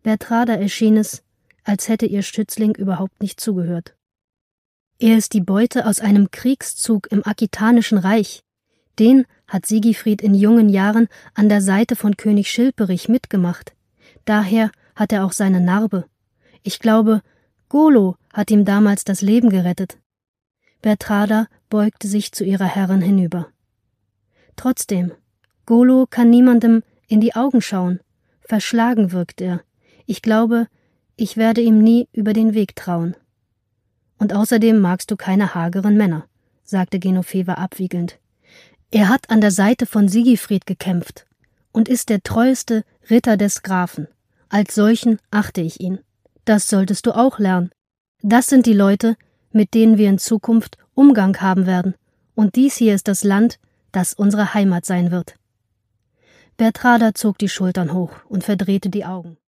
Bertrada erschien es, als hätte ihr Schützling überhaupt nicht zugehört. Er ist die Beute aus einem Kriegszug im Aquitanischen Reich. Den hat Sigifrid in jungen Jahren an der Seite von König Schilperich mitgemacht. Daher hat er auch seine Narbe. Ich glaube, Golo hat ihm damals das Leben gerettet. Bertrada beugte sich zu ihrer Herrin hinüber. Trotzdem, Golo kann niemandem in die Augen schauen. Verschlagen wirkt er. Ich glaube, ich werde ihm nie über den Weg trauen. Und außerdem magst du keine hageren Männer, sagte Genoveva abwiegelnd. Er hat an der Seite von Sigifrid gekämpft und ist der treueste Ritter des Grafen. Als solchen achte ich ihn. Das solltest du auch lernen. Das sind die Leute, mit denen wir in Zukunft Umgang haben werden. Und dies hier ist das Land, das unsere Heimat sein wird. Bertrada zog die Schultern hoch und verdrehte die Augen.